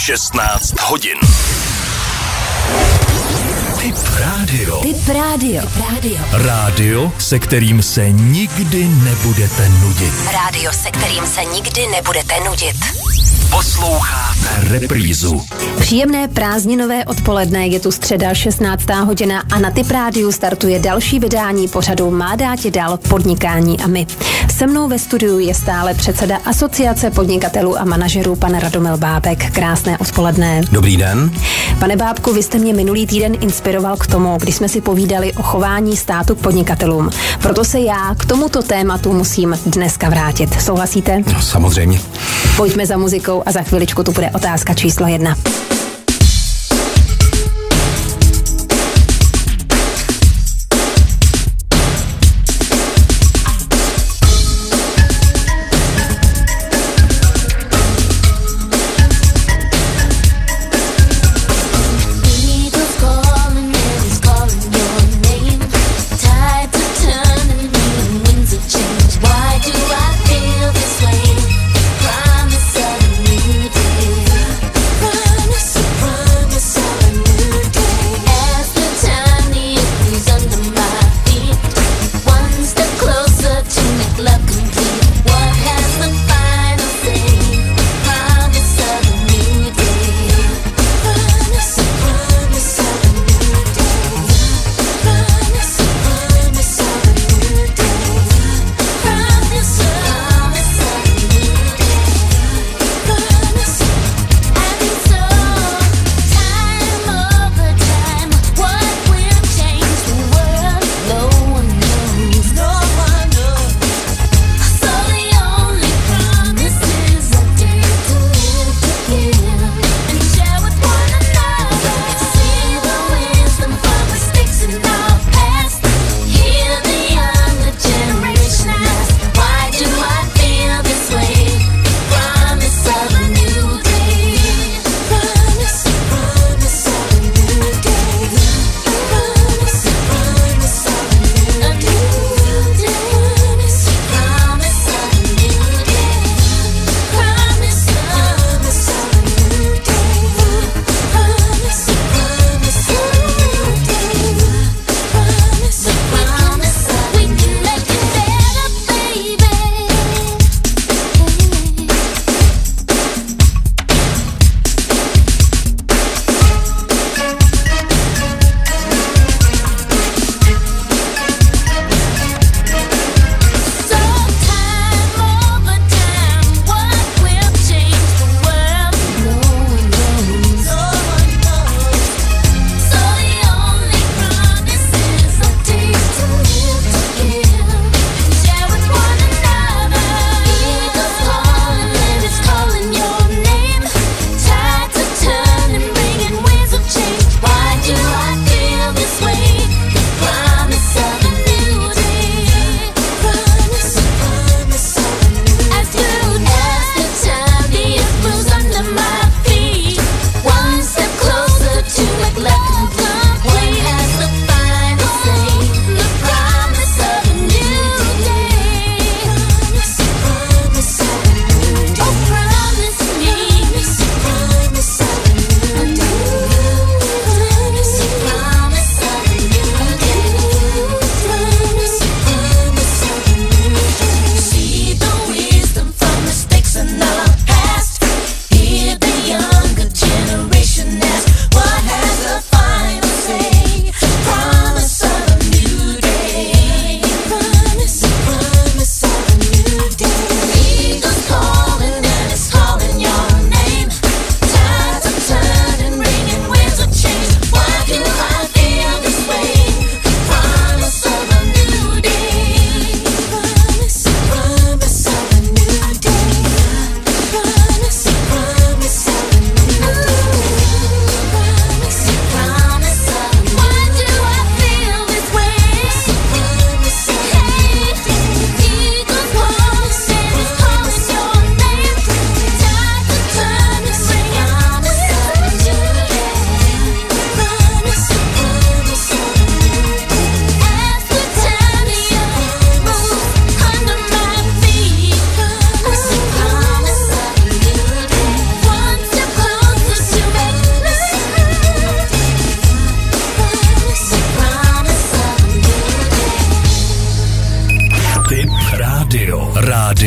16 hodin. Tip rádio. Tip rádio. Rádio, se kterým se nikdy nebudete nudit. Rádio, se kterým se nikdy nebudete nudit. Posloucháte reprízu. Příjemné prázdninové odpoledne, je tu středa 16. hodina a na Tip rádiu startuje další vydání pořadu Má dátě dál podnikání a my. Se mnou ve studiu je stále předseda Asociace podnikatelů a manažerů pan Radomil Bábek. Krásné odpoledne. Dobrý den. Pane Bábku, vy jste mě minulý týden inspiroval k tomu, když jsme si povídali o chování státu k podnikatelům. Proto se já k tomuto tématu musím dneska vrátit. Souhlasíte? No, samozřejmě. Pojďme za muzikou a za chviličku tu bude otázka číslo 1. Promise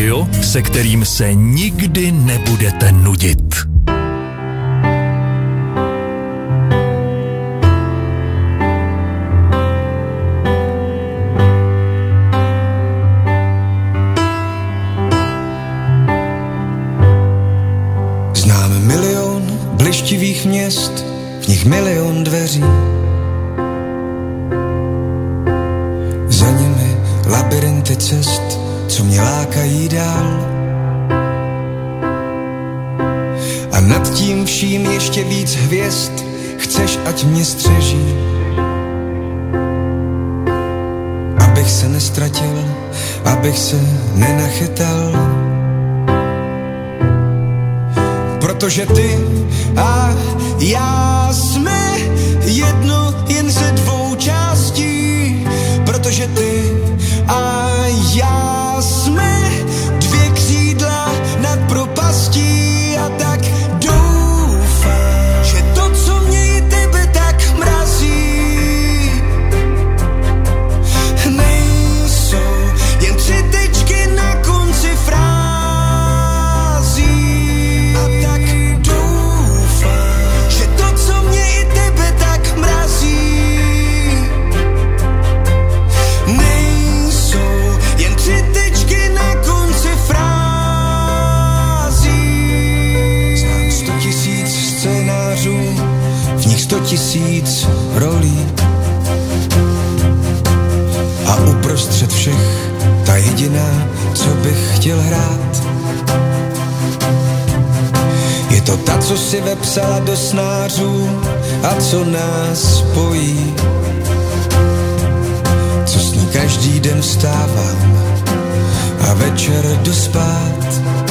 Rádio, se kterým se nikdy nebudete nudit. Známe milion blištivých měst, v nich milion dveří. Za nimi labirinty cest, co mě lákají dál. A nad tím vším ještě víc hvězd, chceš, ať mě střeží. Abych se nestratil, abych se nenachytal. Protože ty a já jsme jedno jen ze dvou částí. Protože ty a já jsme dvě křídla nad propastí. A tak doufám, že to, co mě i tebe tak mrazí, nejsou jen tři tečky na konci frází. A tak doufám, že to, co mě i tebe tak mrazí, nejsou jen tři tečky na konci frází. Znám 100 000 scénářů, v nich 100 000 rolí. A uprostřed všech ta jediná, co bych chtěl hrát, je to ta, co si vepsala do snářů a co nás spojí. Co s ní každý den vstávám a večer jdu spát.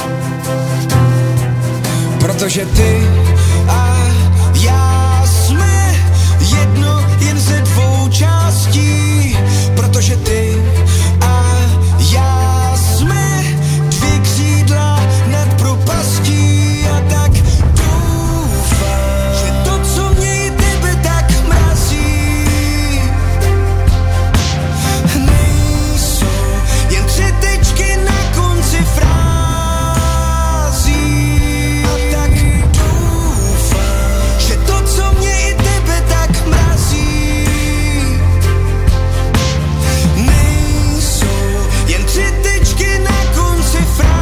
Protože ty a já jsme jedno jen ze dvou částí. Protože ty a já jsme dvě křídla nad propastí. A tak doufám, že to, co mě i tebe tak mrazí, nejsou jen tři tečky na konci frází. A tak doufám, že to, co mě i tebe tak mrazí, nejsou jen tři tečky na konci frází.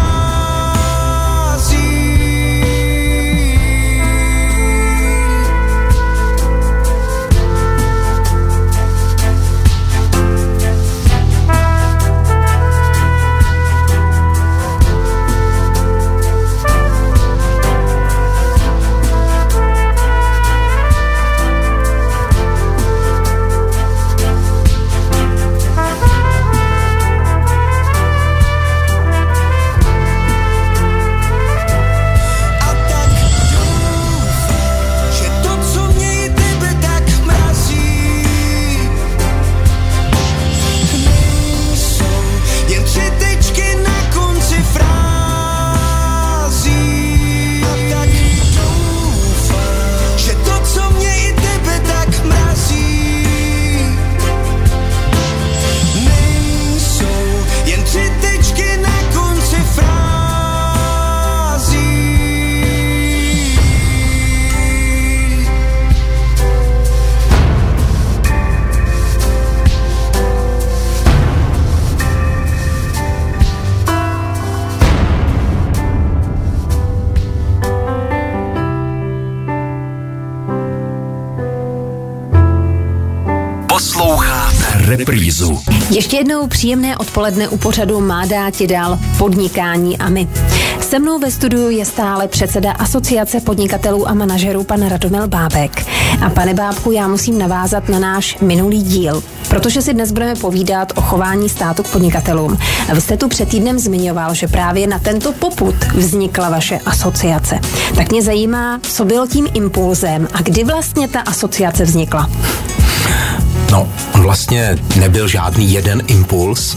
Reprízu. Ještě jednou příjemné odpoledne u pořadu Má dáti dál podnikání a my. Se mnou ve studiu je stále předseda Asociace podnikatelů a manažerů pan Radomil Bábek. A pane Bábku, já musím navázat na náš minulý díl, protože si dnes budeme povídat o chování státu k podnikatelům. A vy jste tu před týdnem zmiňoval, že právě na tento popud vznikla vaše asociace. Tak mě zajímá, co bylo tím impulzem a kdy vlastně ta asociace vznikla. No, vlastně nebyl žádný jeden impuls.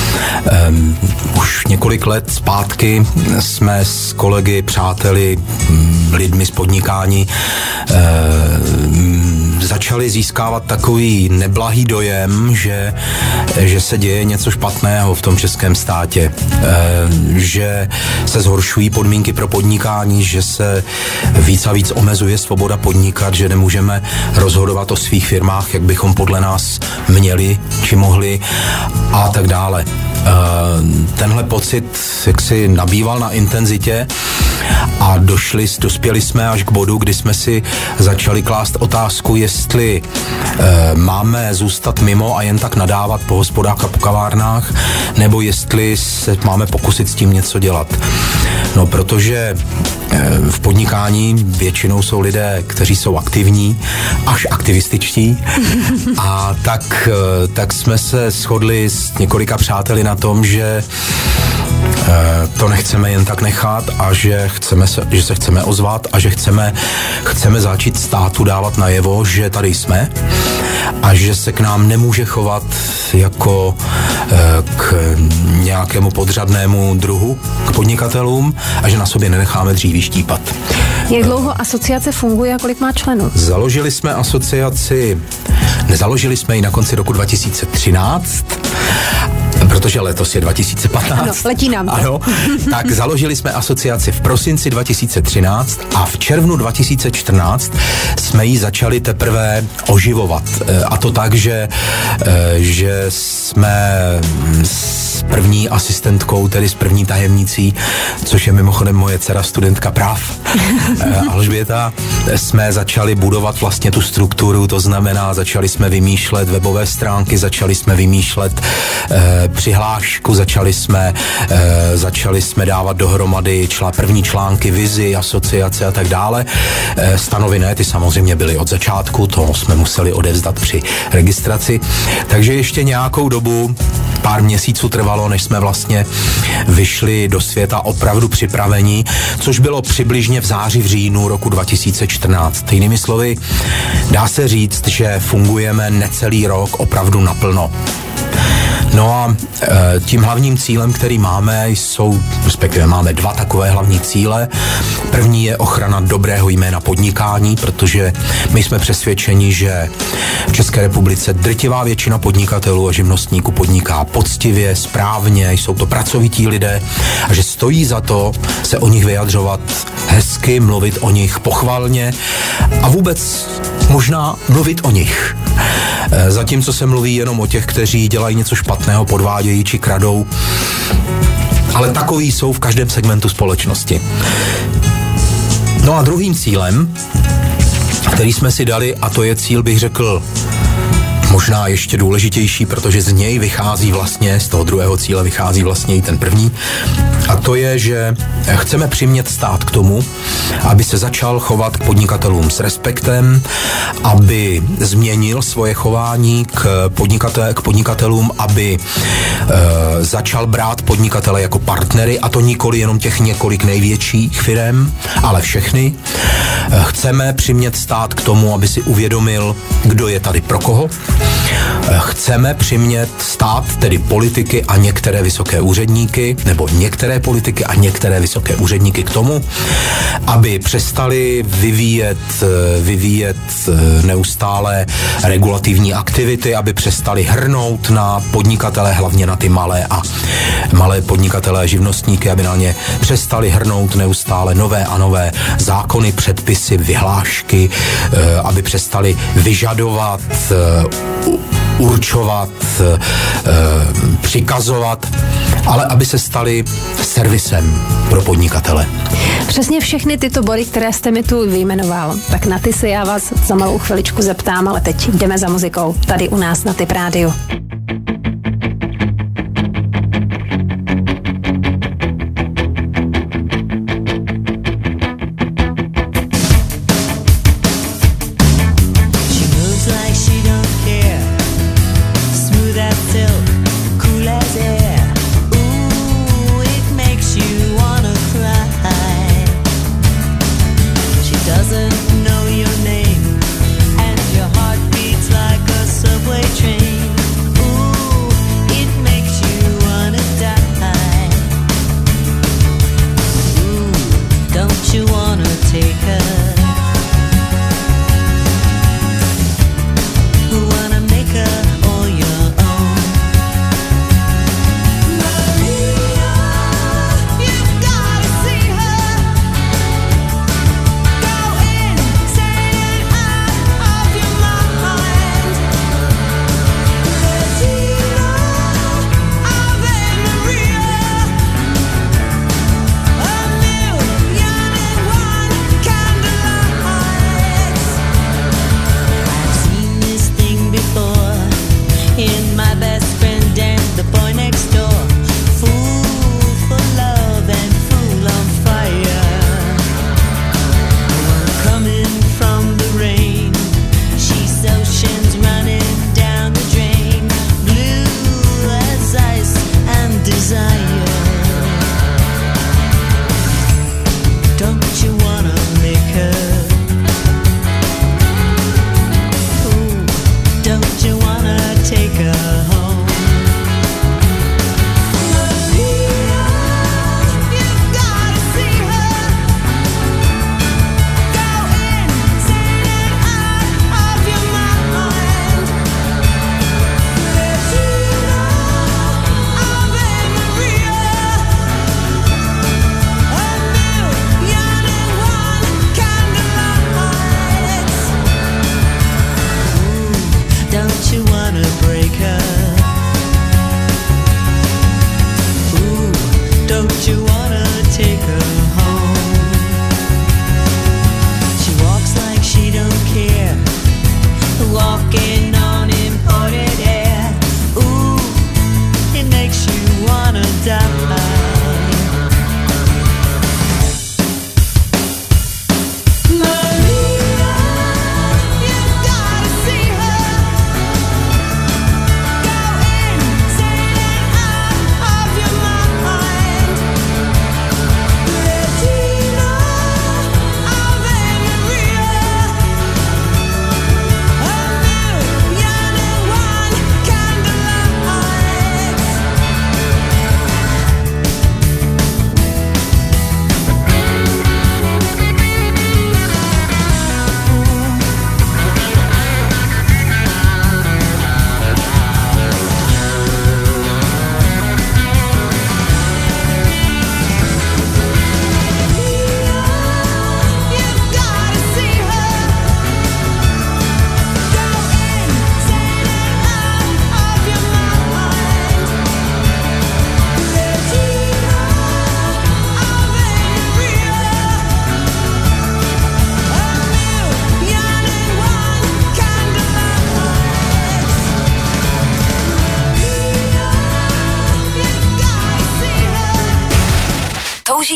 Už několik let zpátky jsme s kolegy, přáteli, lidmi z podnikání začali získávat takový neblahý dojem, že se děje něco špatného v tom českém státě, že se zhoršují podmínky pro podnikání, že se víc a víc omezuje svoboda podnikat, že nemůžeme rozhodovat o svých firmách, jak bychom podle nás měli či mohli a tak dále. Tenhle pocit jaksi nabýval na intenzitě a dospěli jsme až k bodu, kdy jsme si začali klást otázku, jestli máme zůstat mimo a jen tak nadávat po hospodách a po kavárnách, nebo jestli se máme pokusit s tím něco dělat. No, protože v podnikání většinou jsou lidé, kteří jsou aktivní, až aktivističtí, a tak jsme se shodli s několika přáteli na tom, že to nechceme jen tak nechat a že se chceme ozvat a že chceme začít státu dávat najevo, že tady jsme a že se k nám nemůže chovat jako k nějakému podřadnému druhu, k podnikatelům, a že na sobě nenecháme dříví štípat. Jak dlouho asociace funguje a kolik má členů? Založili jsme asociaci, nezaložili jsme ji na konci roku 2013, protože letos je 2015. Ano, letí nám to. Ano, tak založili jsme asociaci v prosinci 2013 a v červnu 2014 jsme ji začali teprve oživovat. A to tak, že jsme s první asistentkou, tedy s první tajemnicí, což je mimochodem moje dcera, studentka práv, Alžběta, jsme začali budovat vlastně tu strukturu, to znamená, začali jsme vymýšlet webové stránky, začali jsme vymýšlet přihlášku, začali jsme dávat dohromady první články, vizi, asociace a tak dále. Stanovy ne, ty samozřejmě byly od začátku, to jsme museli odevzdat při registraci. Takže ještě nějakou dobu, pár měsíců trvalo, než jsme vlastně vyšli do světa opravdu připravení, což bylo přibližně v září, v říjnu roku 2014. Jinými slovy, dá se říct, že fungujeme necelý rok opravdu naplno. No a tím hlavním cílem, který máme, respektive máme dva takové hlavní cíle. První je ochrana dobrého jména podnikání, protože my jsme přesvědčeni, že v České republice drtivá většina podnikatelů a živnostníků podniká poctivě, správně, jsou to pracovití lidé a že stojí za to se o nich vyjadřovat hezky, mluvit o nich pochvalně a vůbec možná mluvit o nich. Zatímco se mluví jenom o těch, kteří dělají něco špatného, podvádějí či kradou, ale takový jsou v každém segmentu společnosti. No a druhým cílem, který jsme si dali, a to je cíl, bych řekl, možná ještě důležitější, protože z něj vychází vlastně, z toho druhého cíle vychází vlastně i ten první, a to je, že chceme přimět stát k tomu, aby se začal chovat k podnikatelům s respektem, aby změnil svoje chování k podnikatelům, aby začal brát podnikatele jako partnery, a to nikoli jenom těch několik největších firem, ale všechny. Chceme přimět stát k tomu, aby si uvědomil, kdo je tady pro koho. Chceme přimět stát, tedy politiky a některé vysoké úředníky, nebo některé politiky a některé vysoké úředníky k tomu, aby přestali vyvíjet neustále regulativní aktivity, aby přestali hrnout na podnikatele, hlavně na ty malé podnikatele a živnostníky, aby na ně přestali hrnout neustále nové a nové zákony, předpisy, vyhlášky, aby přestali vyžadovat, určovat, přikazovat, ale aby se stali servisem pro podnikatele. Přesně všechny tyto body, které jste mi tu vyjmenoval, tak na ty se já vás za malou chviličku zeptám, ale teď jdeme za muzikou tady u nás na Tip Rádiu. Know your name and your heart beats like a subway train.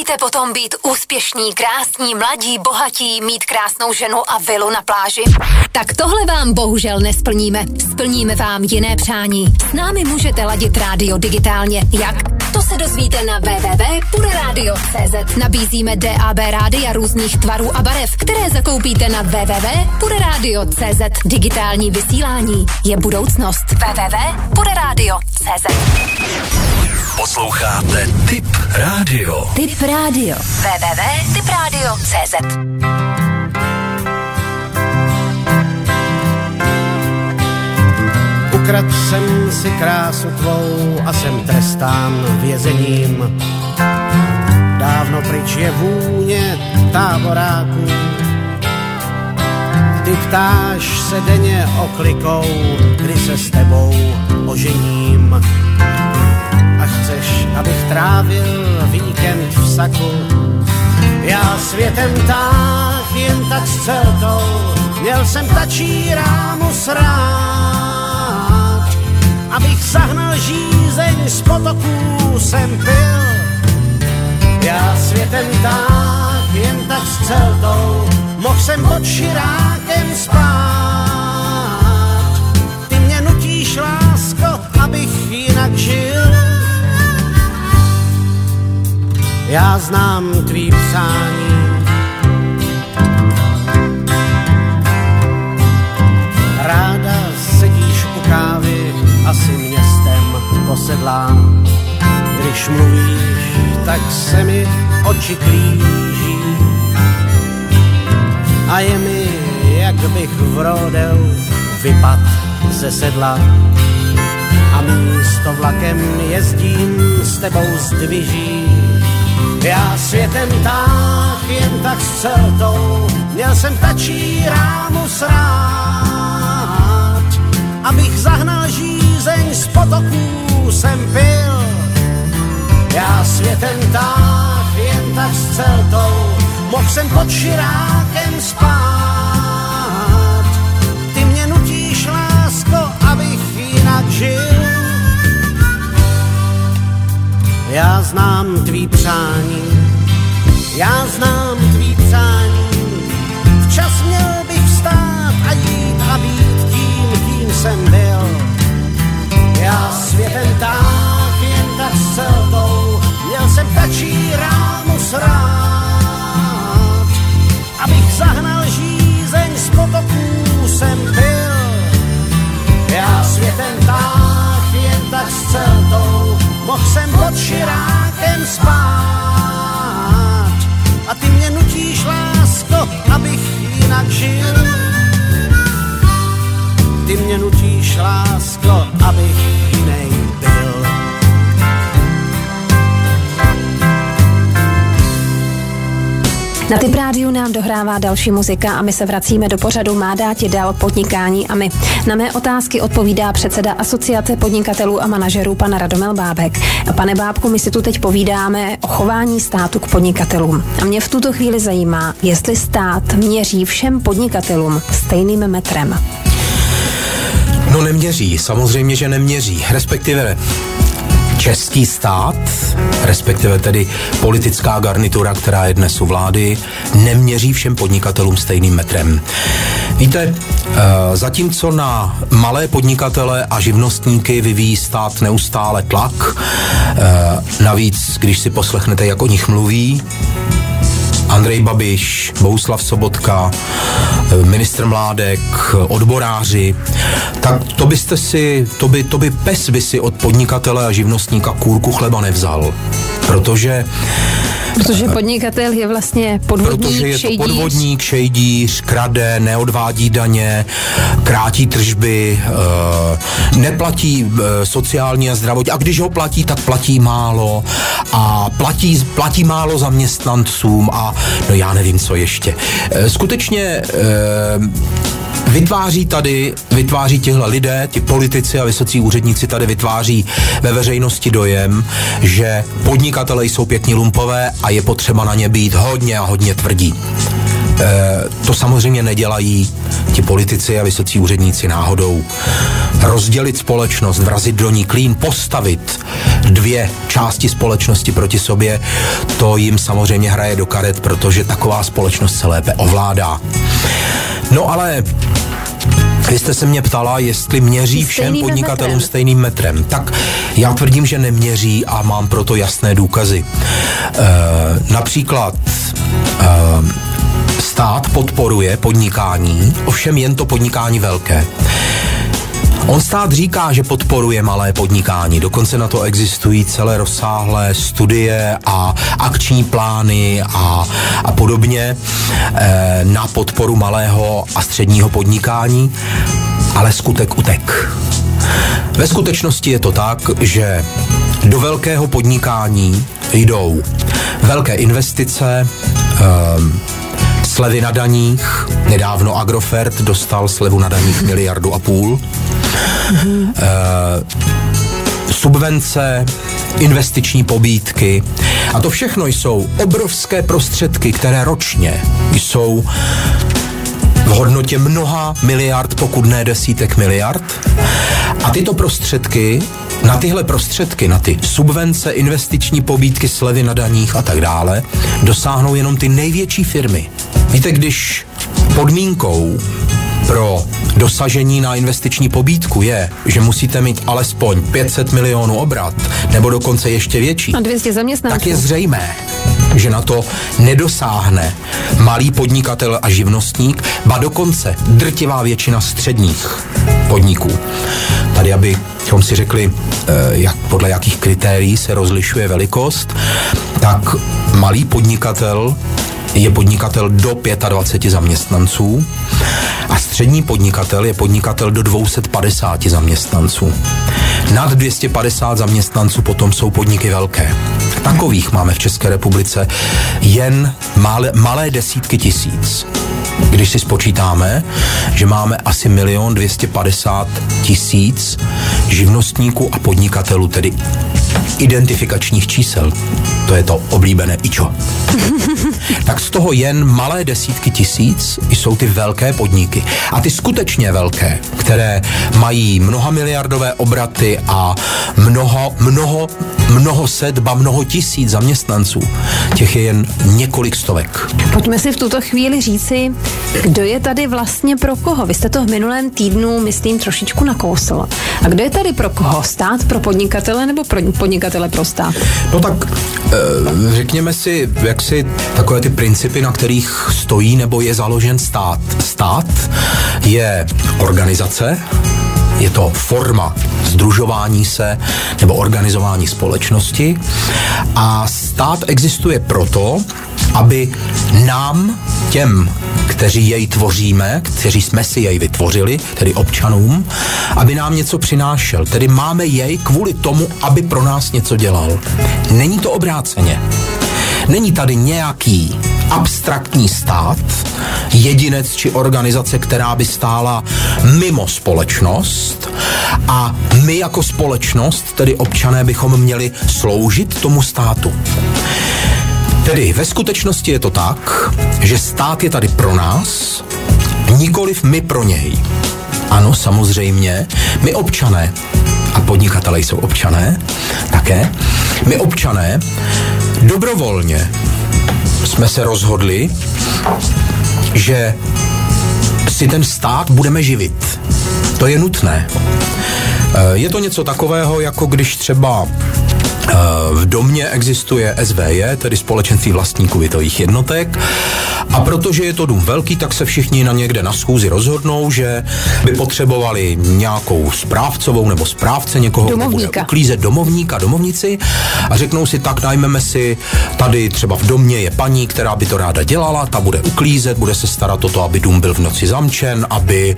Chcete potom být úspěšní, krásní, mladí, bohatí, mít krásnou ženu a vilu na pláži? Tak tohle vám bohužel nesplníme. Splníme vám jiné přání. S námi můžete ladit rádio digitálně. Jak? To se dozvíte na www.pureradio.cz. Nabízíme DAB rádia různých tvarů a barev, které zakoupíte na www.pureradio.cz. Digitální vysílání je budoucnost. www.pureradio.cz. Posloucháte Tip Radio. Tip Radio. www.tipradio.cz. Ukradl jsem si krásu tvou a jsem trestán vězením. Dávno pryč je vůně táboráků. Ty ptáš se denně oklikou, kdy se s tebou ožením. A chceš, abych trávil víkend v saku. Já světem táh jen tak s celkou, měl jsem tačí rámu srát. Abych zahnal žízeň z potoků jsem pil. Já světem táh jen tak s celkou, mohl jsem pod širákem spát. Ty mě nutíš, lásko, abych jinak žil. Já znám tvý přání, ráda sedíš u kávy, asi městem posedlám. Když mluvíš, tak se mi oči klíží a je mi, jak bych v rodeu vypad ze sedla. A místo vlakem jezdím s tebou zdviží. Já světem táh jen tak s celtou, měl jsem tačí rámu srát. Abych zahnal žízeň z potoků jsem pil. Já světem táh jen tak s celtou, mohl jsem pod širákem spát. Ty mě nutíš, lásko, abych jinak žil. Já znám tvý přání, já znám tvý přání. Včas měl bych vstát a jít a být tím, kým jsem byl. Já světem táh jen tak s celkou, měl jsem tačí rámu srát. Abych zahnal žízeň z potoků jsem pil. Já světem táh jen tak s celkou, mohl jsem pod širákem spát. A ty mě nutíš, lásko, abych jinak žil. Ty mě nutíš, lásko, abych jinej byl. Na Tip Rádiu nám dohrává další muzika a my se vracíme do pořadu Má dáti dal podnikání a my. Na mé otázky odpovídá předseda Asociace podnikatelů a manažerů pan Radomil Bábek. Pane Bábku, my si tu teď povídáme o chování státu k podnikatelům. A mě v tuto chvíli zajímá, jestli stát měří všem podnikatelům stejným metrem. No neměří, samozřejmě, že neměří, respektive český stát, respektive tedy politická garnitura, která je dnes u vlády, neměří všem podnikatelům stejným metrem. Víte, zatímco na malé podnikatele a živnostníky vyvíjí stát neustále tlak, navíc, když si poslechnete, jak o nich mluví, Andrej Babiš, Bohuslav Sobotka, ministr Mládek, odboráři, tak to by pes by si od podnikatele a živnostníka kůrku chleba nevzal. Protože podnikatel je vlastně podvodník, protože je to podvodník, šejdíř, krade, neodvádí daně, krátí tržby, neplatí sociální a zdravotní. A když ho platí, tak platí málo a platí málo zaměstnancům a no já nevím, co ještě. Skutečně vytváří tihle lidé, ti politici a vysocí úředníci tady vytváří ve veřejnosti dojem, že podnikatelé jsou pěkní lumpové a je potřeba na ně být hodně a hodně tvrdí. To samozřejmě nedělají ti politici a vysocí úředníci náhodou. Rozdělit společnost, vrazit do ní klín, postavit dvě části společnosti proti sobě, to jim samozřejmě hraje do karet, protože taková společnost se lépe ovládá. No ale vy jste se mě ptala, jestli měří všem podnikatelům stejným metrem. Tak já tvrdím, že neměří a mám proto jasné důkazy. Například stát podporuje podnikání, ovšem jen to podnikání velké. On stát říká, že podporuje malé podnikání, dokonce na to existují celé rozsáhlé studie a akční plány a podobně na podporu malého a středního podnikání, ale skutek utek. Ve skutečnosti je to tak, že do velkého podnikání jdou velké investice, slevy na daních. Nedávno Agrofert dostal slevu na daních 1,5 miliardy. Subvence, investiční pobídky. A to všechno jsou obrovské prostředky, které ročně jsou v hodnotě mnoha miliard, pokud ne desítek miliard. A tyto prostředky, na ty subvence, investiční pobídky, slevy na daních a tak dále, dosáhnou jenom ty největší firmy. Víte, když podmínkou pro dosažení na investiční pobídku je, že musíte mít alespoň 500 milionů obrat, nebo dokonce ještě větší, a 200 zaměstnanců, tak je zřejmé, že na to nedosáhne malý podnikatel a živnostník, ba dokonce drtivá většina středních podniků. Tady, abychom si řekli, podle jakých kritérií se rozlišuje velikost, tak malý podnikatel je podnikatel do 25 zaměstnanců a střední podnikatel je podnikatel do 250 zaměstnanců. Nad 250 zaměstnanců potom jsou podniky velké. Takových máme v České republice jen malé desítky tisíc. Když si spočítáme, že máme asi 1 250 000 živnostníků a podnikatelů, tedy identifikačních čísel, to je to oblíbené IČO, tak z toho jen malé desítky tisíc jsou ty velké podniky. A ty skutečně velké, které mají mnohamiliardové obraty a mnoho set, ba mnoho tisíc zaměstnanců, těch je jen několik stovek. Pojďme si v tuto chvíli říci, kdo je tady vlastně pro koho. Vy jste to v minulém týdnu, myslím, trošičku nakousl. A kdo je tady pro koho? Stát pro podnikatele nebo podnikatele pro stát? No tak řekněme si, jak si takové ty principy, na kterých stojí nebo je založen stát. Stát je organizace, je to forma sdružování se nebo organizování společnosti a stát existuje proto, aby nám, těm, kteří jej tvoříme, kteří jsme si jej vytvořili, tedy občanům, aby nám něco přinášel. Tedy máme jej kvůli tomu, aby pro nás něco dělal. Není to obráceně. Není tady nějaký abstraktní stát, jedinec či organizace, která by stála mimo společnost a my jako společnost, tedy občané, bychom měli sloužit tomu státu. Tedy ve skutečnosti je to tak, že stát je tady pro nás, nikoliv my pro něj. Ano, samozřejmě, my občané, a podnikatelé jsou občané také, my občané dobrovolně jsme se rozhodli, že si ten stát budeme živit. To je nutné. Je to něco takového, jako když třeba v domě existuje SVJ, tedy společenství vlastníků bytových jednotek, a protože je to dům velký, tak se všichni na někde na schůzi rozhodnou, že by potřebovali nějakou správcovou nebo správce, někoho, kdo bude uklízet, domovnici, a řeknou si, tak najmeme si, tady třeba v domě je paní, která by to ráda dělala, ta bude uklízet, bude se starat o to, aby dům byl v noci zamčen, aby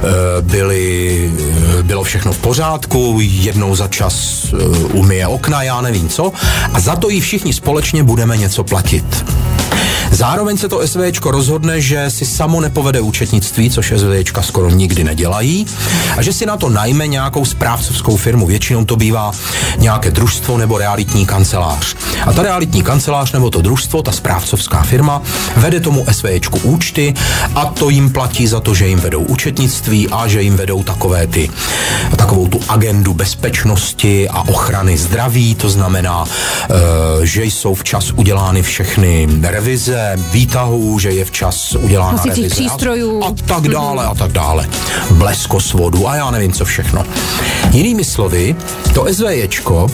bylo všechno v pořádku, jednou za čas umyje okna, já nevím co, a za to jí všichni společně budeme něco platit. Zároveň se to SVČko rozhodne, že si samo nepovede účetnictví, což SVČka skoro nikdy nedělají, a že si na to najme nějakou správcovskou firmu. Většinou to bývá nějaké družstvo nebo realitní kancelář. A ta realitní kancelář nebo to družstvo, ta správcovská firma, vede tomu SVČku účty a to jim platí za to, že jim vedou účetnictví a že jim vedou takovou tu agendu bezpečnosti a ochrany zdraví, to znamená, že jsou včas udělány všechny revize výtahů, že je včas udělána revize přístrojů a tak dále. Bleskosvodu a já nevím co všechno. Jinými slovy, to SVJčko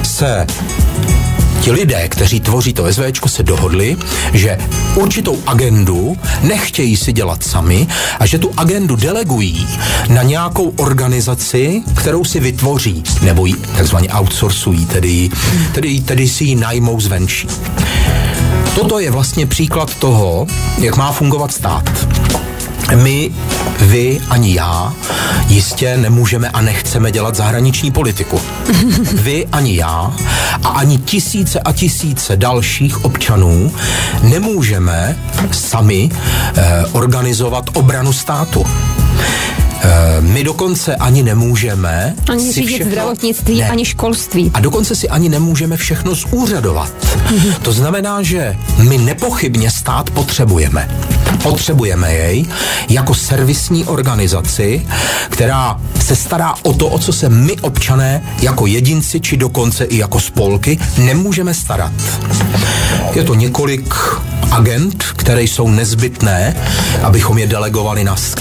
ti lidé, kteří tvoří to SVČko, se dohodli, že určitou agendu nechtějí si dělat sami a že tu agendu delegují na nějakou organizaci, kterou si vytvoří, nebo ji takzvaně outsourcují, tedy si ji najmou zvenčí. Toto je vlastně příklad toho, jak má fungovat stát. My, vy, ani já jistě nemůžeme a nechceme dělat zahraniční politiku. Vy, ani já a ani tisíce a tisíce dalších občanů nemůžeme sami organizovat obranu státu. My dokonce ani nemůžeme ani řídit zdravotnictví, ani školství. A dokonce si ani nemůžeme všechno zúřadovat. To znamená, že my nepochybně stát potřebujeme. Potřebujeme jej jako servisní organizaci, která se stará o to, o co se my občané jako jedinci, či dokonce i jako spolky nemůžeme starat. Je to několik agent, které jsou nezbytné, abychom je delegovali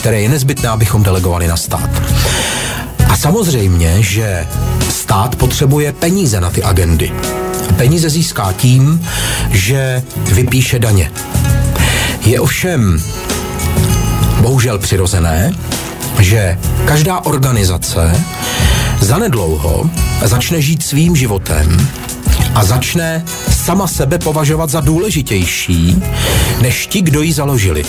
na stát. A samozřejmě, že stát potřebuje peníze na ty agendy. Peníze získá tím, že vypíše daně. Je ovšem bohužel přirozené, že každá organizace zanedlouho začne žít svým životem a začne sama sebe považovat za důležitější než ti, kdo ji založili.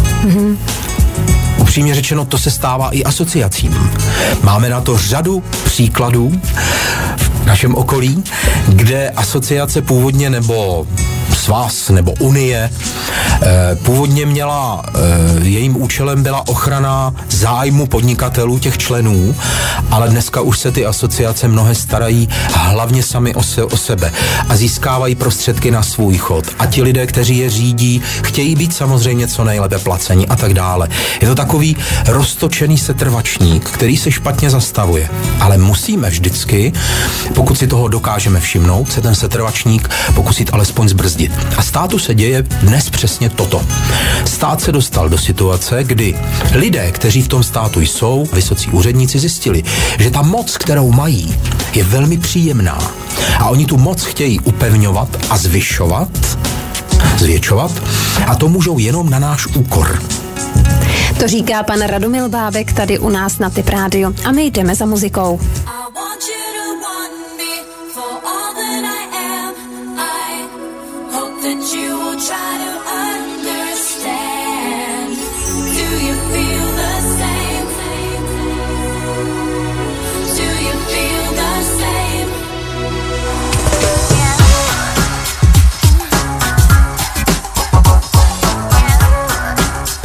Upřímně řečeno, to se stává i asociacím. Máme na to řadu příkladů v našem okolí, kde asociace původně nebo svaz nebo unie původně měla, jejím účelem byla ochrana zájmu podnikatelů, těch členů, ale dneska už se ty asociace mnohé starají hlavně sami o sebe a získávají prostředky na svůj chod. A ti lidé, kteří je řídí, chtějí být samozřejmě co nejlépe placení a tak dále. Je to takový roztočený setrvačník, který se špatně zastavuje. Ale musíme vždycky, pokud si toho dokážeme všimnout, se ten setrvačník pokusit alespoň zbrzdit. A státu se děje dnes přesně toto. Stát se dostal do situace, kdy lidé, kteří v tom státu jsou, vysocí úředníci, zjistili, že ta moc, kterou mají, je velmi příjemná. A oni tu moc chtějí upevňovat a zvětšovat a to můžou jenom na náš úkor. To říká pan Radomil Bábek tady u nás na Tip Rádio a my jdeme za muzikou.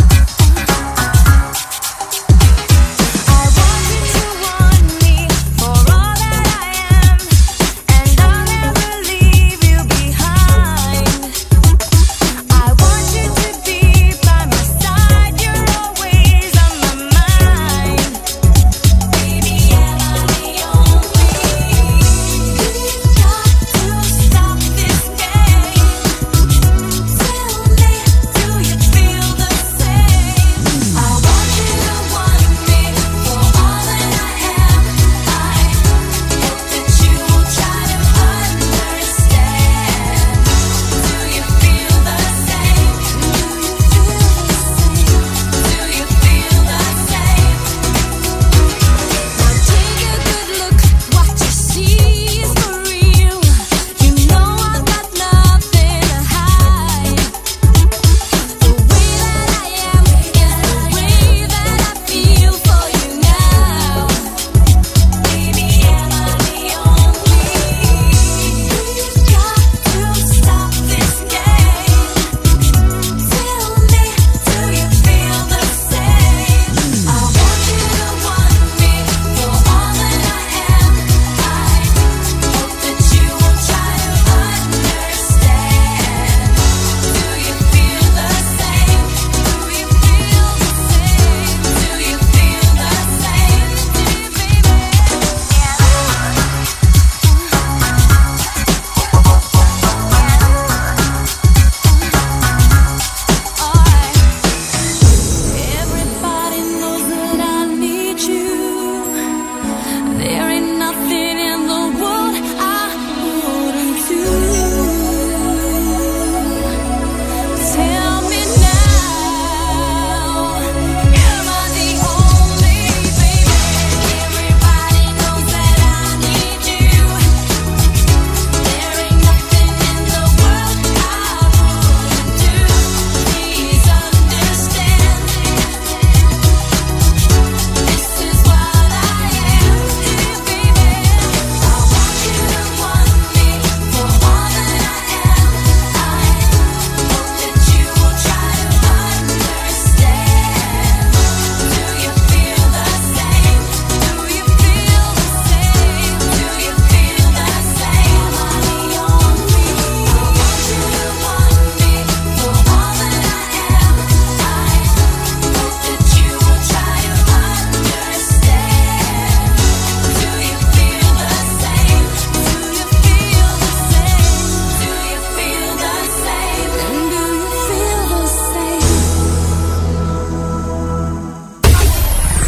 For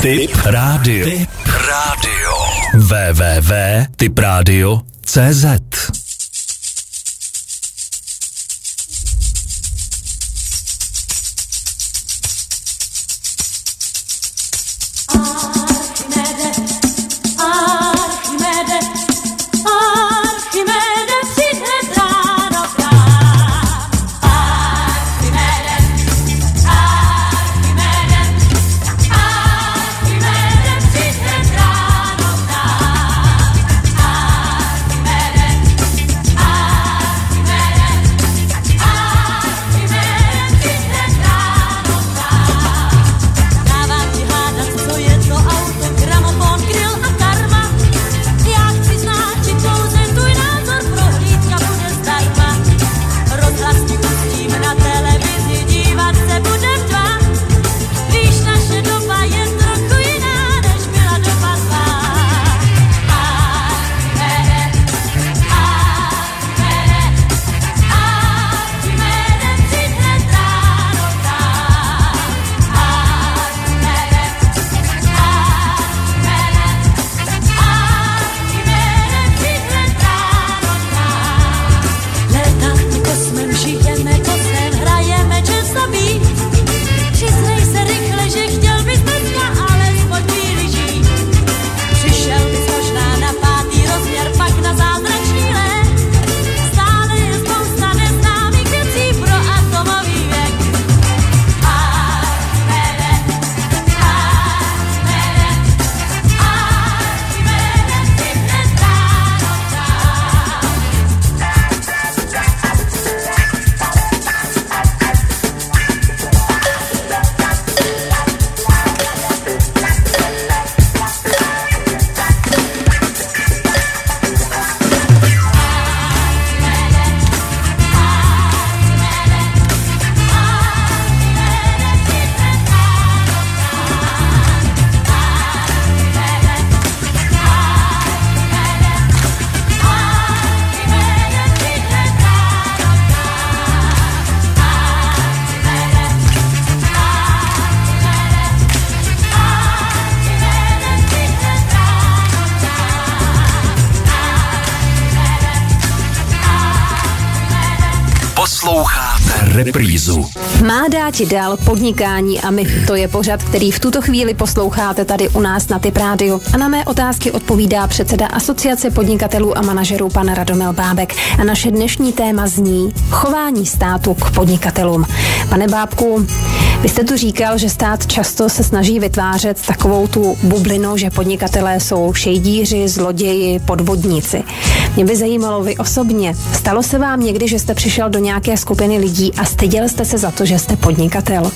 Tip rádio. Tip rádio. www.tipradio.cz Reprízu. Má dáti dál podnikání a my. To je pořad, který v tuto chvíli posloucháte tady u nás na Tip rádiu. A na mé otázky odpovídá předseda Asociace podnikatelů a manažerů pan Radomil Bábek. A naše dnešní téma zní chování státu k podnikatelům. Pane Bábku, vy jste tu říkal, že stát často se snaží vytvářet takovou tu bublinu, že podnikatelé jsou šejdíři, zloději, podvodníci. Mě by zajímalo, vy osobně, stalo se vám někdy, že jste přišel do nějaké skupiny lidí a styděl jste se za to, že jste podnikatel?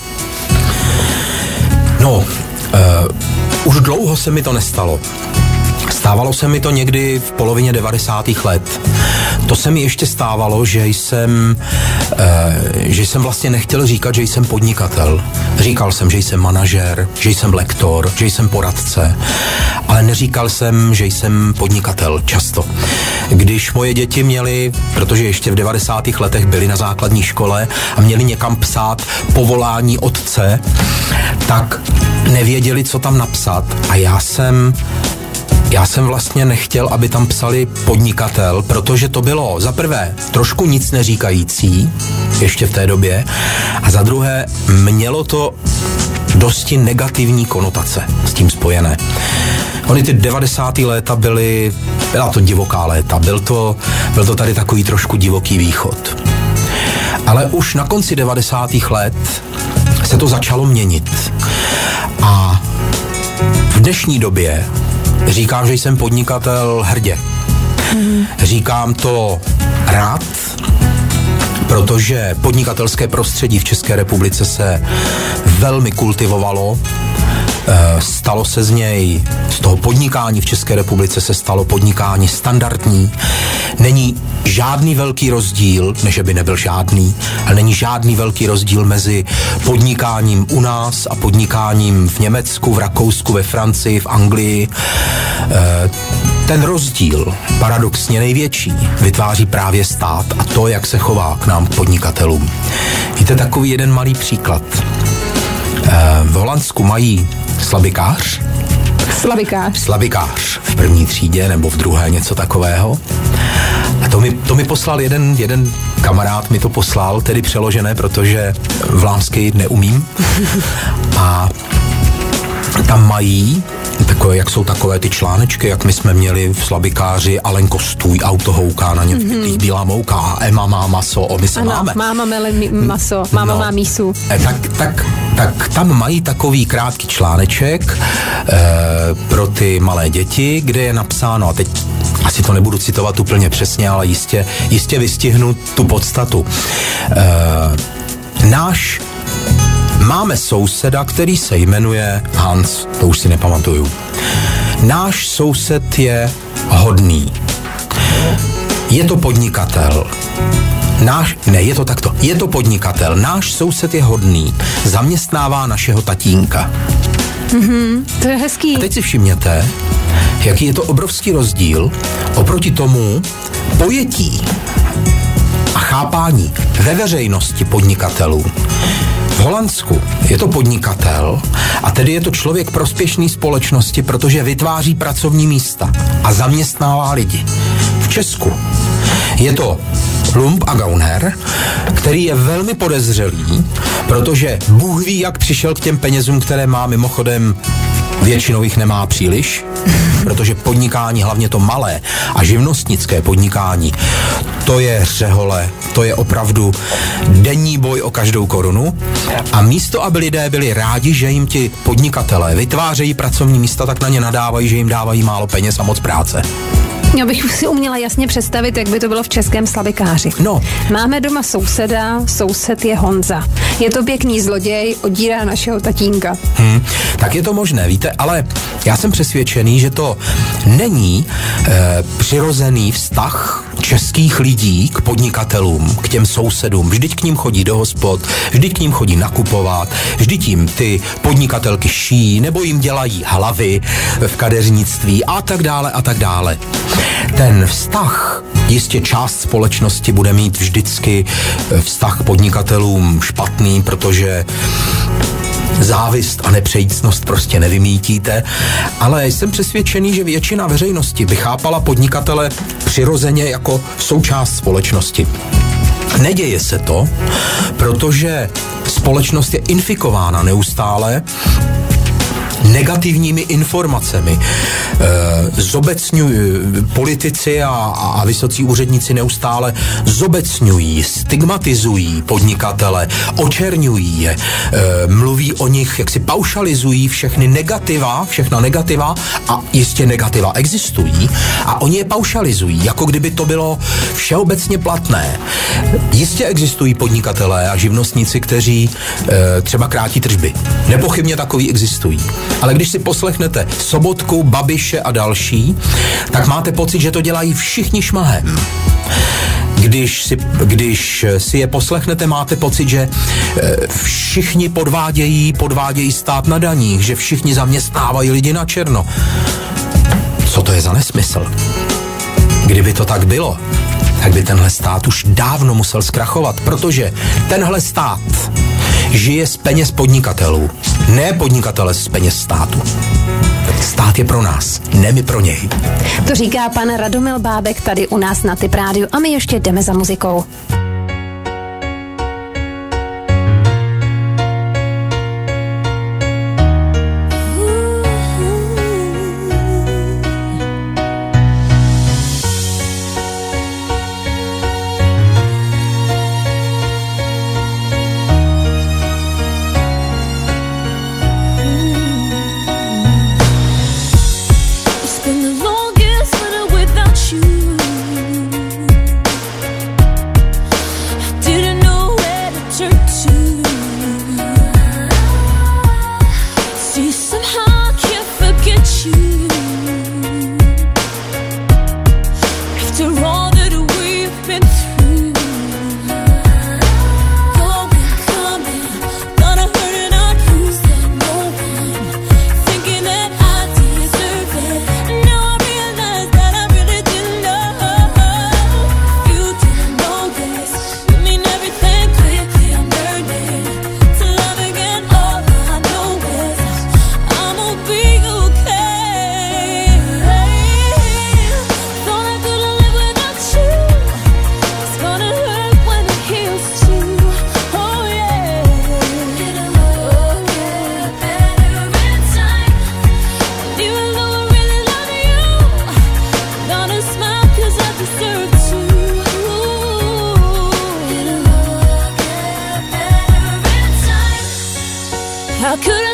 No, už dlouho se mi to nestalo. Stávalo se mi to někdy v polovině 90. let. To se mi ještě stávalo, že jsem vlastně nechtěl říkat, že jsem podnikatel. Říkal jsem, že jsem manažer, že jsem lektor, že jsem poradce, ale neříkal jsem, že jsem podnikatel často. Když moje děti měly, protože ještě v 90. letech byly na základní škole a měli někam psát povolání otce, tak nevěděli, co tam napsat a já jsem vlastně nechtěl, aby tam psali podnikatel, protože to bylo za prvé trošku nic neříkající, ještě v té době, a za druhé mělo to dosti negativní konotace s tím spojené. Ony ty 90. léta byla to divoká léta, byl to tady takový trošku divoký východ. Ale už na konci 90. let se to začalo měnit. A v dnešní době říkám, že jsem podnikatel hrdě. Říkám to rád, protože podnikatelské prostředí v České republice se velmi kultivovalo. Stalo se z toho podnikání v České republice se stalo podnikání standardní. Není žádný velký rozdíl, než by nebyl žádný, ale není žádný velký rozdíl mezi podnikáním u nás a podnikáním v Německu, v Rakousku, ve Francii, v Anglii. Ten rozdíl, paradoxně největší, vytváří právě stát a to, jak se chová k nám, k podnikatelům. Víte, takový jeden malý příklad. V Holandsku mají slabikář. Slabikář v první třídě nebo v druhé, něco takového. A to mi poslal jeden kamarád, mi to poslal, tedy přeložené, protože vlámsky neumím. A tam mají takové, jak jsou takové ty článečky, jak my jsme měli v slabikáři Alenko stůj, auto houká, na něm bílá mouka a Emma má maso, my se máme. Máma mele maso, máma má mísu. Tak tam mají takový krátký článeček pro ty malé děti, kde je napsáno, a teď asi to nebudu citovat úplně přesně, ale jistě vystihnu tu podstatu. Máme souseda, který se jmenuje Hans, to už si nepamatuju. Náš soused je hodný. Je to podnikatel. Je to podnikatel. Náš soused je hodný. Zaměstnává našeho tatínka. To je hezký. A teď si všimněte, jaký je to obrovský rozdíl oproti tomu pojetí a chápání ve veřejnosti podnikatelů. V Holandsku je to podnikatel a tedy je to člověk prospěšný společnosti, protože vytváří pracovní místa a zaměstnává lidi. V Česku je to lump a gauner, který je velmi podezřelý, protože Bůh ví, jak přišel k těm penězům, které má, mimochodem většinou jich nemá příliš, protože podnikání, hlavně to malé a živnostnické podnikání, to je řehole, to je opravdu denní boj o každou korunu. A místo, aby lidé byli rádi, že jim ti podnikatelé vytvářejí pracovní místa, tak na ně nadávají, že jim dávají málo peněz a moc práce. Já bych si uměla jasně představit, jak by to bylo v českém slabikáři. No. Máme doma souseda, soused je Honza. Je to pěkný zloděj, odírá našeho tatínka. Tak je to možné, víte, ale já jsem přesvědčený, že to není přirozený vztah českých lidí k podnikatelům, k těm sousedům. Vždyť k ním chodí do hospod, vždyť k ním chodí nakupovat, vždyť jim ty podnikatelky šijí, nebo jim dělají hlavy v kadeřnictví a tak dále a tak dále. Ten vztah, jistě část společnosti bude mít vždycky vztah k podnikatelům špatný, protože závist a nepřejícnost prostě nevymítíte, ale jsem přesvědčený, že většina veřejnosti by chápala podnikatele přirozeně jako součást společnosti. Neděje se to, protože společnost je infikována neustále negativními informacemi. Politici a vysocí úředníci neustále zobecňují, stigmatizují podnikatele, očerňují je, mluví o nich, jak si paušalizují všechna negativa a jistě negativa existují a oni je paušalizují, jako kdyby to bylo všeobecně platné. Jistě existují podnikatelé a živnostníci, kteří třeba krátí tržby. Nepochybně takový existují. Ale když si poslechnete Sobotku, Babiše a další, tak máte pocit, že to dělají všichni šmahem. Když si je poslechnete, máte pocit, že všichni podvádějí stát na daních, že všichni zaměstnávají lidi na černo. Co to je za nesmysl? Kdyby to tak bylo, tak by tenhle stát už dávno musel zkrachovat, protože tenhle stát žije z peněz podnikatelů, ne podnikatele z peněz státu. Stát je pro nás, ne my pro něj. To říká pan Radomil Bábek tady u nás na Typ Rádiu a my ještě jdeme za muzikou.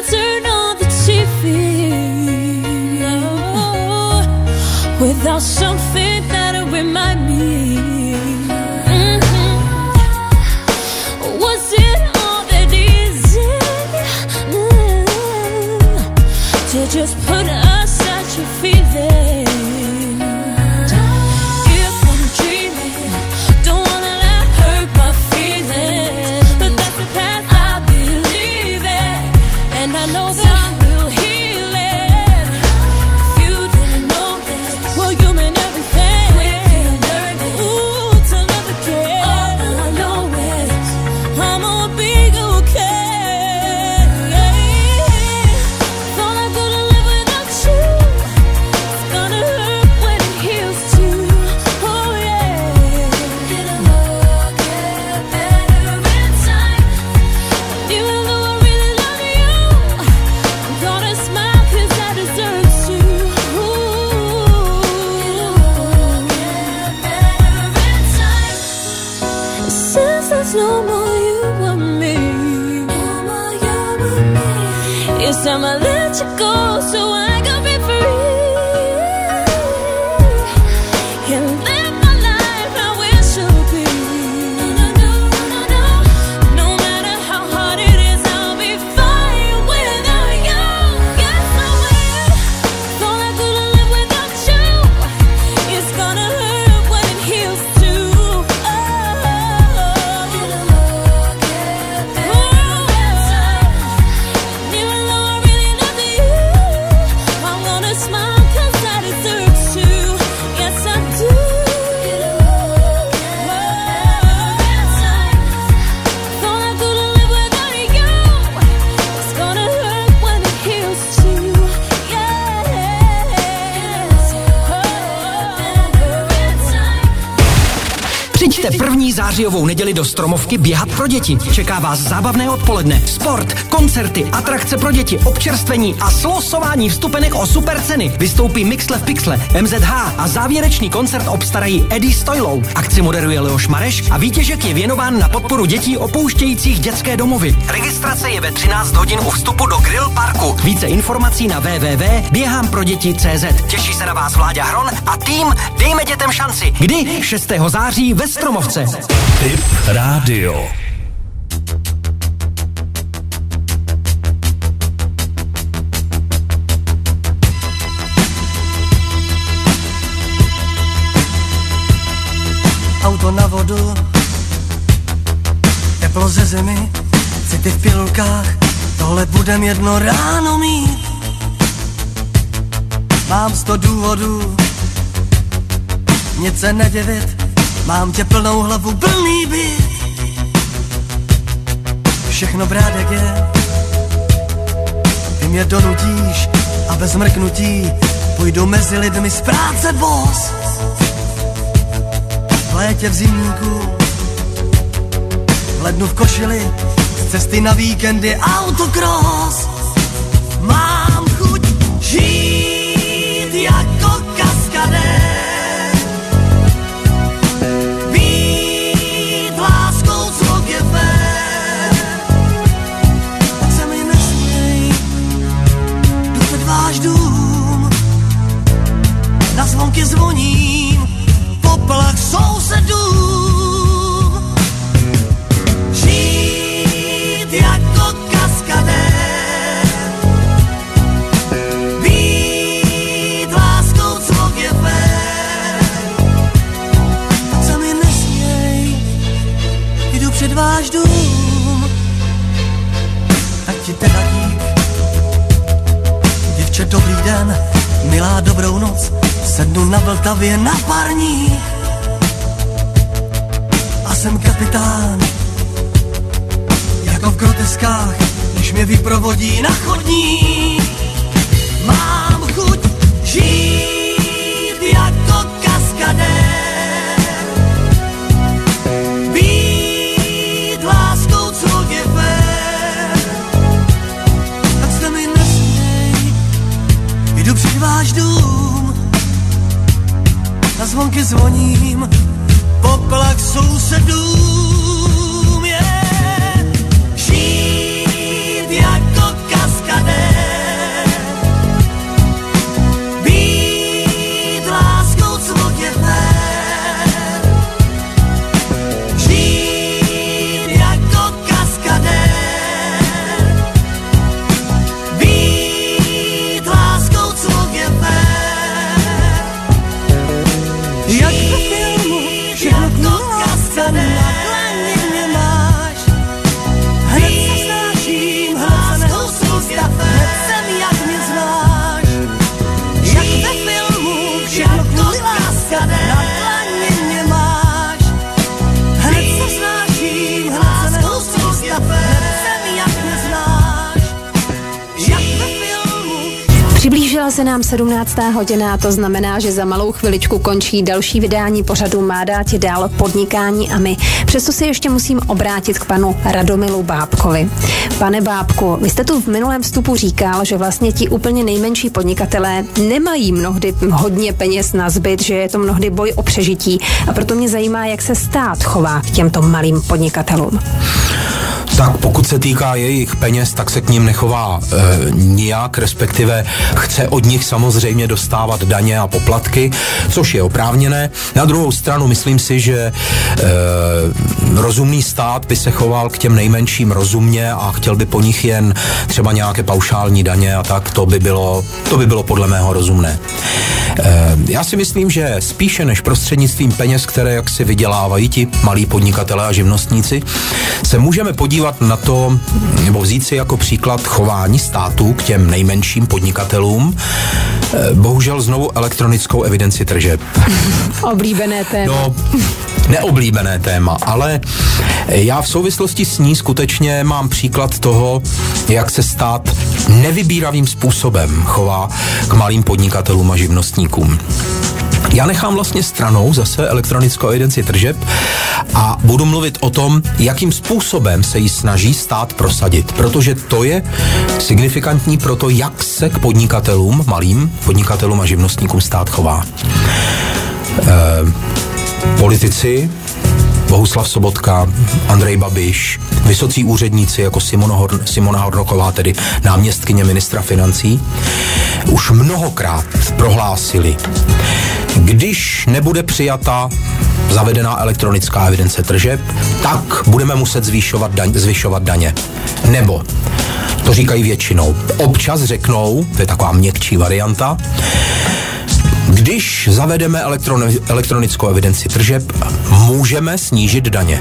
turn on the TV without something that'll remind me. Was it all that easy to just put aside your feelings? I'ma let you go so I can be free and live my life how it should be. No matter how hard it is, I'll be fine without you. Yes, I will. Thought I couldn't live without you. It's gonna hurt when it heals too. Přijďte první zářijovou neděli do Stromovky běhat pro děti. Čeká vás zábavné odpoledne, sport, koncerty, atrakce pro děti, občerstvení a slosování vstupenek o super ceny. Vystoupí Mixle v Pixle, MZH a závěrečný koncert obstarají Eddie Stojlou. Akci moderuje Leoš Mareš a výtěžek je věnován na podporu dětí opouštějících dětské domovy. Registrace je ve 13 hodin u vstupu do Grill Parku. Více informací na www.běhamproděti.cz. Těší se na vás Vláďa Hron a tým Dejme dětem šanci. Kdy? 6. září ve Stromovce. Tip rádio. Auto na vodu, teplo ze zemi, city v pilulkách, tohle budem jedno ráno mít. Mám 100 důvodů, nic se nedivit, mám tě plnou hlavu, plný byt. Všechno brát jak je, ty mě donutíš a bez mrknutí půjdu mezi lidmi z práce boss. V létě v zimníku, v lednu v košili, z cesty na víkendy autocross. Mám chuť žít jako kaskadér, být láskou, co je fér. Tak se mi nesměj, jdu před váš dům, na zvonky zvoním, poplach sousedům. Žít jako kaskadér, být láskou, co je fér. Tak se mi nesměj, jdu před váš dům. Ať ti teda dík, děvče dobrý den, milá dobrou noc, sednu na Vltavě na parník a jsem kapitán, jako v groteskách, když mě vyprovodí na chodník. Mám chuť žít jako kaskadér, být láskou, co je fér. Tak se mi nesměj, jdu před váš dům, na zvonky zvoním, poplach sousedům je. Žít jako kaskadér, Přiblížila se nám 17. hodina, to znamená, že za malou chviličku končí další vydání pořadu Má dát ti dál podnikání a my. Přesto si ještě musím obrátit k panu Radomilu Bábkovi. Pane Bábku, vy jste tu v minulém vstupu říkal, že vlastně ti úplně nejmenší podnikatelé nemají mnohdy hodně peněz na zbyt, že je to mnohdy boj o přežití. A proto mě zajímá, jak se stát chová k těmto malým podnikatelům. Tak pokud se týká jejich peněz, tak se k ním nechová nijak, respektive chce od nich samozřejmě dostávat daně a poplatky, což je oprávněné. Na druhou stranu myslím si, že rozumný stát by se choval k těm nejmenším rozumně a chtěl by po nich jen třeba nějaké paušální daně a tak, to by bylo podle mého rozumné. Já si myslím, že spíše než prostřednictvím peněz, které jaksi vydělávají ti malí podnikatelé a živnostníci, se můžeme podívat na to, nebo vzít si jako příklad chování státu k těm nejmenším podnikatelům. Bohužel znovu elektronickou evidenci tržeb. Oblíbené téma. No, neoblíbené téma, ale já v souvislosti s ní skutečně mám příklad toho, jak se stát nevybíravým způsobem chová k malým podnikatelům a živnostníkům. Já nechám vlastně stranou zase elektronickou evidenci tržeb a budu mluvit o tom, jakým způsobem se jí snaží stát prosadit, protože to je signifikantní pro to, jak se k podnikatelům, malým podnikatelům a živnostníkům stát chová. Politici, Bohuslav Sobotka, Andrej Babiš, vysocí úředníci jako Simona Hornoková, tedy náměstkyně ministra financí, už mnohokrát prohlásili, když nebude přijata zavedená elektronická evidence tržeb, tak budeme muset zvyšovat daně. Nebo, to říkají většinou, občas řeknou, to je taková měkčí varianta, když zavedeme elektronickou evidenci tržeb, můžeme snížit daně.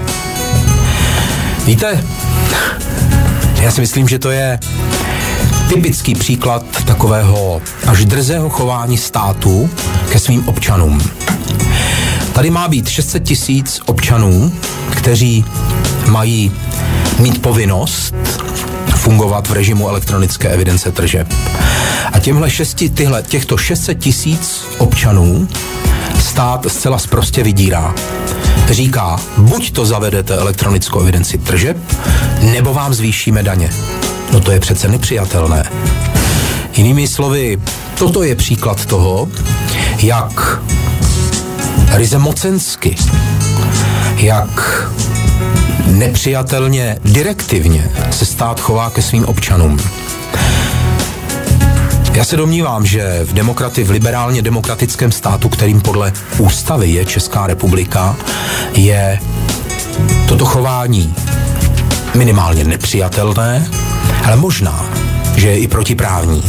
Víte, já si myslím, že to je typický příklad takového až drzého chování státu ke svým občanům. Tady má být 600 000 občanů, kteří mají mít povinnost fungovat v režimu elektronické evidence tržeb. A těchto 600 000 občanů stát zcela sprostě vydírá. Říká, buď to zavedete elektronickou evidenci tržeb, nebo vám zvýšíme daně. No to je přece nepřijatelné. Jinými slovy, toto je příklad toho, jak ryze mocensky, jak nepřijatelně direktivně se stát chová ke svým občanům. Já se domnívám, že v liberálně demokratickém státu, kterým podle ústavy je Česká republika, je toto chování minimálně nepřijatelné, ale možná, že je i protiprávní.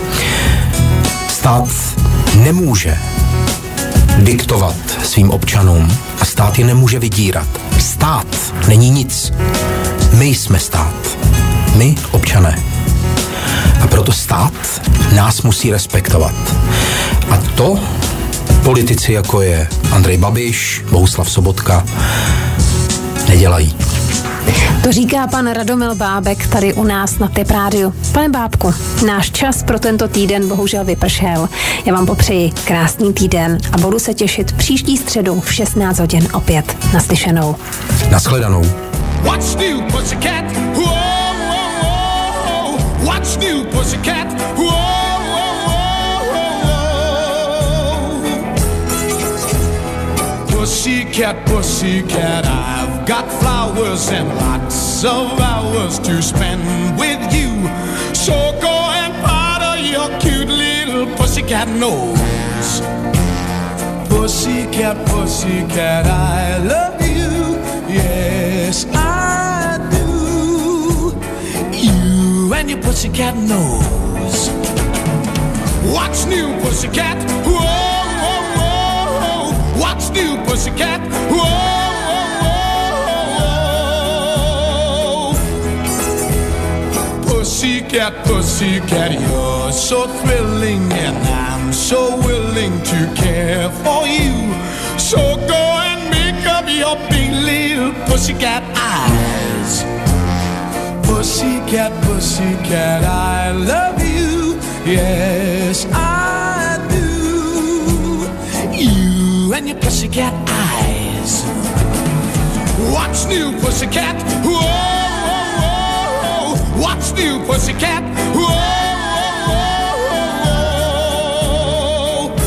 Stát nemůže diktovat svým občanům a stát je nemůže vydírat. Stát není nic. My jsme stát. My, občané. A proto stát nás musí respektovat. A to politici, jako je Andrej Babiš, Bohuslav Sobotka, nedělají. To říká pan Radomil Bábek tady u nás na Tip Rádiu. Pane Bábku, náš čas pro tento týden bohužel vypršel. Já vám popřeji krásný týden a budu se těšit příští středu v 16 hodin opět. Naslyšenou. Nashledanou. What's new, pussycat? Whoa, whoa, whoa. What's new, pussycat? Whoa, whoa, whoa. Pussycat, pussycat, I've got flowers and lots of hours to spend with you. So go and powder your cute little pussycat nose. Pussycat, pussycat, I love you. Yes, I do. You and your pussycat nose. What's new, pussycat? Whoa, whoa, whoa. What's new, pussycat? Whoa, whoa, whoa. Pussycat, pussycat, you're so thrilling, and I'm so willing to care for you. So go and make up your big little pussycat eyes. Pussycat, pussycat, I love you, yeah. and your pussycat eyes. What's new, pussycat? Whoa, whoa, whoa. What's new, pussycat? Whoa, whoa, whoa.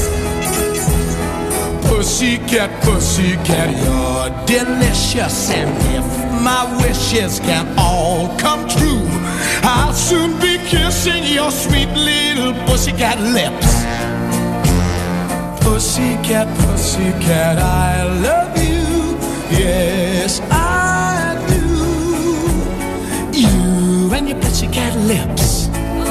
Pussycat, pussycat, you're delicious, and if my wishes can all come true, I'll soon be kissing your sweet little pussycat lips. Pussycat, pussycat, I love you, yes I do. You and your pussycat lips,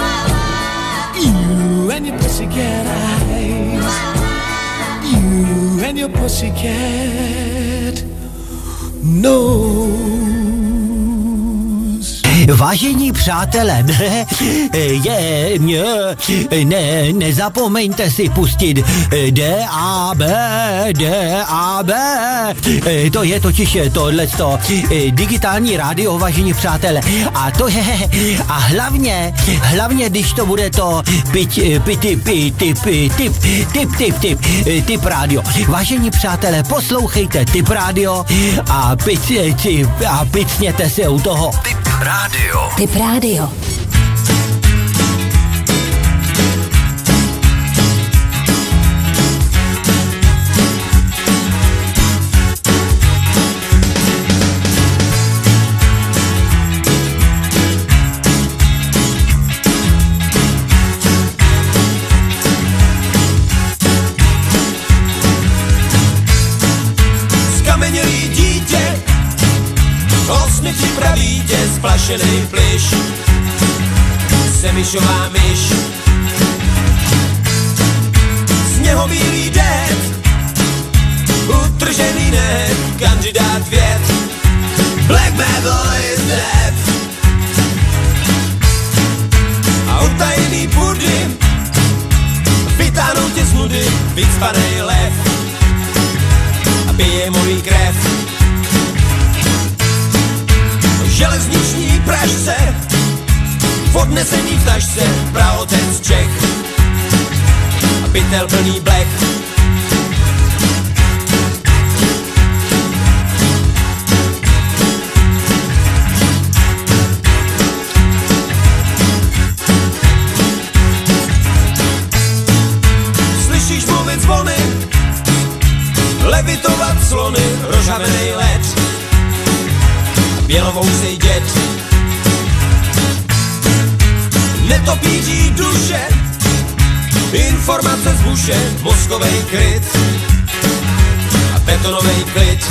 you and your pussycat eyes, you and your pussycat nose. Vážení přátelé, nezapomeňte si pustit DAB. To je totiž tohleto digitální rádio, vážení přátelé. A to je, a hlavně, když to bude to tip rádio. Vážení přátelé, poslouchejte tip rádio a picněte se u toho. Tip rádio. Skamenělý dítě, osmi připraví tě, splašený plyš, semišová myš, sněhobílý déd, utržený net, kandidát věd, black metal is dead. A utajený pudy, vytáhnou tě z nudy, vycpanej lev a pije mojí krev. Železniční pražce, odnesený v tašce, praotec Čech a pytel plný blech. Slyšíš mluvit zvony, levitovat slony, rozhavenej led, bělovousej děd. Netopíří duše, informace z buše, mozkovej kryt a betonovej klid.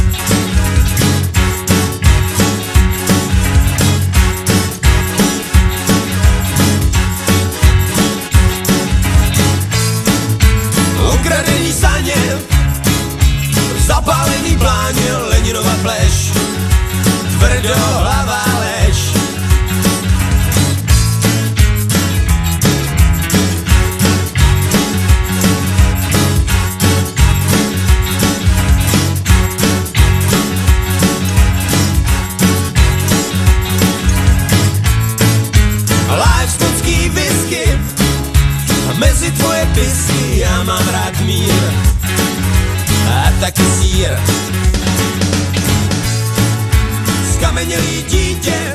Ukradený saně, zapálený pláně, Leninova pleš, tvrdohlavá lež. Lifestocký whisky, mezi tvoje pisky já mám rád mír a taky sír. Skamenělý dítě,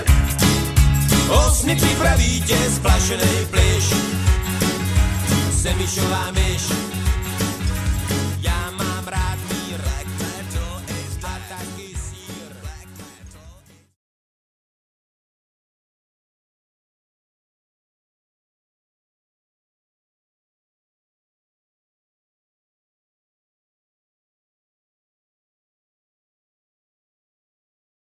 osny připraví tě, splašenej plyš, semišová myš.